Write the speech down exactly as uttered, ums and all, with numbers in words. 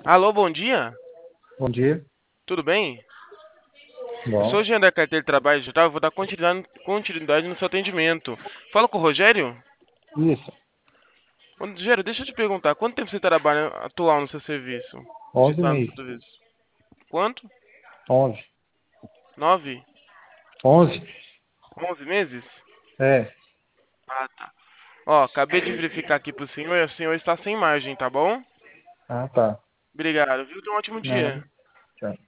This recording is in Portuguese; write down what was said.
Alô, bom dia. Bom dia. Tudo bem? Eu sou o Bom, Jean da carteira de trabalho digital. Eu vou dar continuidade, continuidade no seu atendimento. Fala com o Rogério? isso. Ô, Rogério, deixa eu te perguntar. Quanto tempo você trabalha atual no seu serviço? Onze Digitando meses. tudo isso. Quanto? Onze. Nove? Onze? Onze meses? É. Ah, tá. Ó, acabei de verificar aqui pro senhor e o senhor está sem margem, tá bom? Ah, tá. Obrigado, viu? Tenha um ótimo Nada. dia. Tchau.